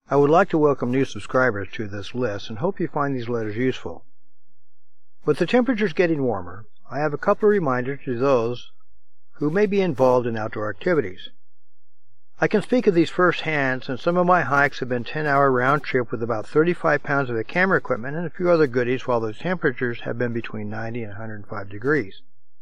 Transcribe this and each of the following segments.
I would like to welcome new subscribers to this list and hope you find these letters useful. With the temperatures getting warmer, I have a couple of reminders to those who may be involved in outdoor activities. I can speak of these firsthand since some of my hikes have been 10-hour round trip with about 35 pounds of the camera equipment and a few other goodies while the temperatures have been between 90 and 105 degrees.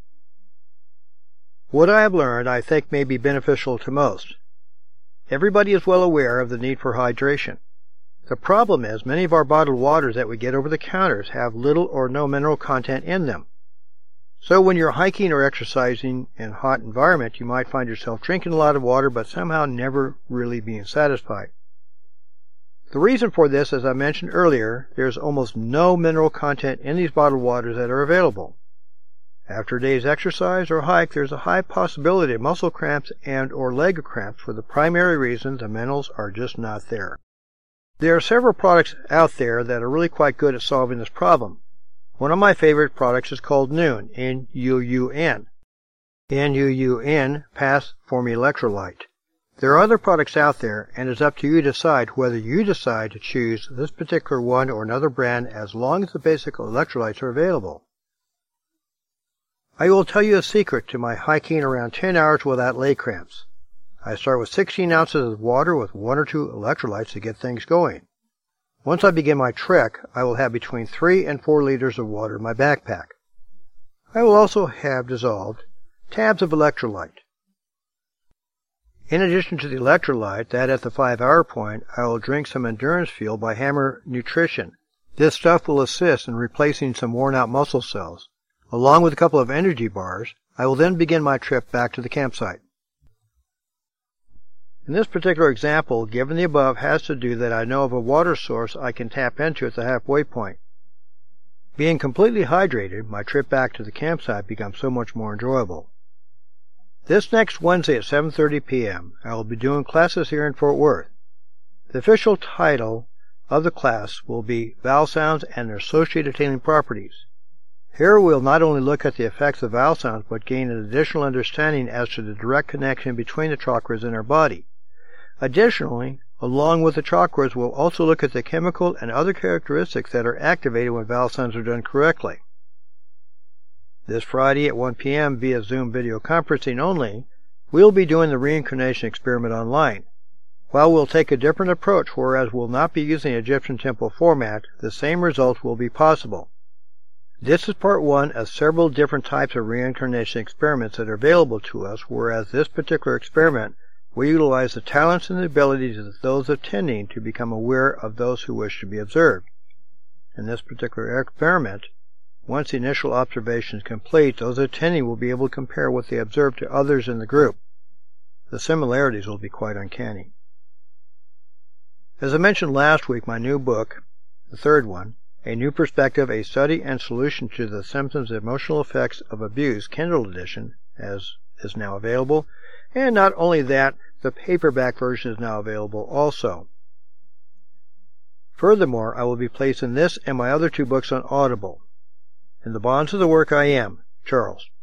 What I have learned I think may be beneficial to most. Everybody is well aware of the need for hydration. The problem is many of our bottled waters that we get over the counters have little or no mineral content in them. So when you're hiking or exercising in a hot environment, you might find yourself drinking a lot of water but somehow never really being satisfied. The reason for this, as I mentioned earlier, there's almost no mineral content in these bottled waters that are available. After a day's exercise or hike, there's a high possibility of muscle cramps and or leg cramps for the primary reason the minerals are just not there. There are several products out there that are really quite good at solving this problem. One of my favorite products is called Nuun, N-U-U-N. N-U-U-N, Pass Form Electrolyte. There are other products out there, and it's up to you to decide whether you decide to choose this particular one or another brand as long as the basic electrolytes are available. I will tell you a secret to my hiking around 10 hours without leg cramps. I start with 16 ounces of water with 1 or 2 electrolytes to get things going. Once I begin my trek, I will have between 3 and 4 liters of water in my backpack. I will also have dissolved tabs of electrolyte. In addition to the electrolyte, that at the 5-hour point, I will drink some Endurance Fuel by Hammer Nutrition. This stuff will assist in replacing some worn-out muscle cells. Along with a couple of energy bars, I will then begin my trip back to the campsite. In this particular example, given the above has to do that I know of a water source I can tap into at the halfway point. Being completely hydrated, my trip back to the campsite becomes so much more enjoyable. This next Wednesday at 7:30 p.m., I will be doing classes here in Fort Worth. The official title of the class will be Vowel Sounds and Their Associated Healing Properties. Here we'll not only look at the effects of vowel sounds, but gain an additional understanding as to the direct connection between the chakras in our body. Additionally, along with the chakras, we'll also look at the chemical and other characteristics that are activated when vowel sounds are done correctly. This Friday at 1 p.m. via Zoom video conferencing only, we'll be doing the reincarnation experiment online. While we'll take a different approach, whereas we'll not be using Egyptian temple format, the same results will be possible. This is part 1 of several different types of reincarnation experiments that are available to us, whereas this particular experiment will utilize the talents and the abilities of those attending to become aware of those who wish to be observed. In this particular experiment, once the initial observation is complete, those attending will be able to compare what they observe to others in the group. The similarities will be quite uncanny. As I mentioned last week, my new book, the third one, A New Perspective, A Study and Solution to the Symptoms and Emotional Effects of Abuse, Kindle edition, is now available. And not only that, the paperback version is now available also. Furthermore, I will be placing this and my other 2 books on Audible. In the bonds of the work I am, Charles.